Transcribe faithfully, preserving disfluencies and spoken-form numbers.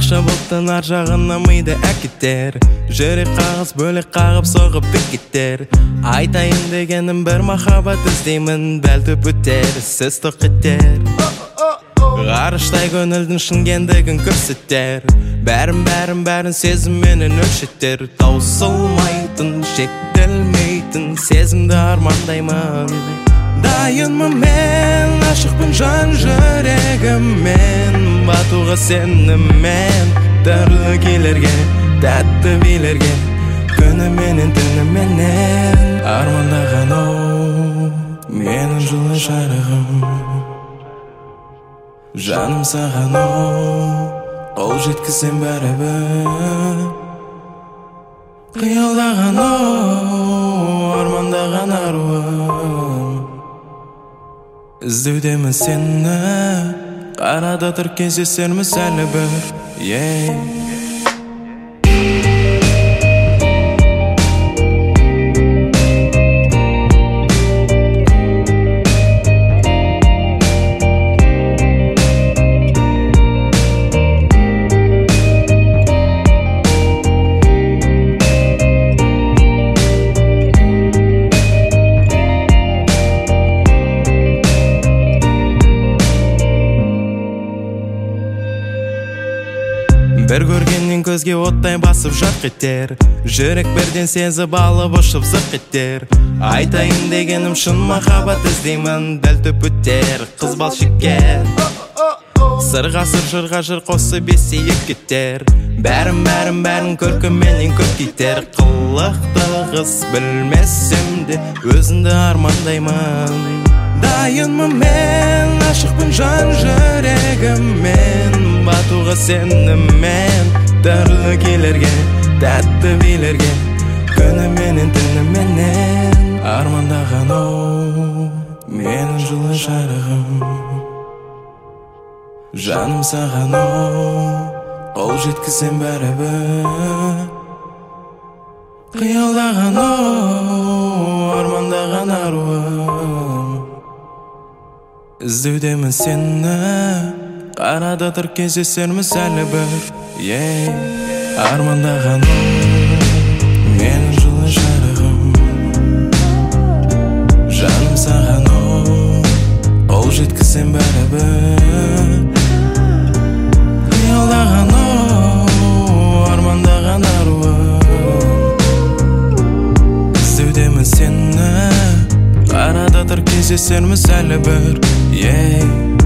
Аша бұлттың ар жағына миды әкеттер. Жүрек қағыз бөлек қағып соғып бекеттер. Айтайын дегенім бір махаббат іздеймін, бәлті бүттер, сіз тоқеттер. Ғарыштай көңілдің шынгендігін көрсетер. Бәрін бәрін бәрін сезім менен өлшеттер. Таусылмайтын, шектелмейтін сезімді армандаймын. Дайынмын мен, ашықпын жан жүрегіммен, батуға сеніммен, түрлі келерге, тәтті билерге, күні менен түні менен. Армандаған оу, менің жылы жарығым, жаным саған оу, қол жеткізсем бәрібір. Қиялдаған оу, армандаған аруым, іздеудемін сені, қарада тұр кездесерміз әлі бір, yeah. Бір көргеннен көзге оттай басып жарқ етер. Жүрек бірден сезіп алып ұшып зық етер. Айтайын дегенім шын махаббат іздеймін, дәл төп өтер, қыз бал шекер. Сырға сыр жырға жыр қосып есейіп кетер. Бәрін бәрін бәрін көркіменен көп кетер. Қылықты қыз білмесем де өзіңді армандаймын. Дайынмын мен, ашықпын жан жүрегіммен, батуға сеніммен, түрлі келерге, тәтті билерге, күні менен түні менен. Армандаған оу, менің жылы жарығым, жаным саған оу, қол жеткізсем бәрібір. Қиялдаған оу, армандаған аруым, іздеудемін сені, қарада тұр кездесерміз әлі бір, yeah. Армандаған оу, менің жылы жарығым, жаным саған оу, қол жеткізсем бәрібір. Қиялдаған оу, армандаған аруым, іздеудемін сені, қарада тұр кездесерміз әлі бір, yeah.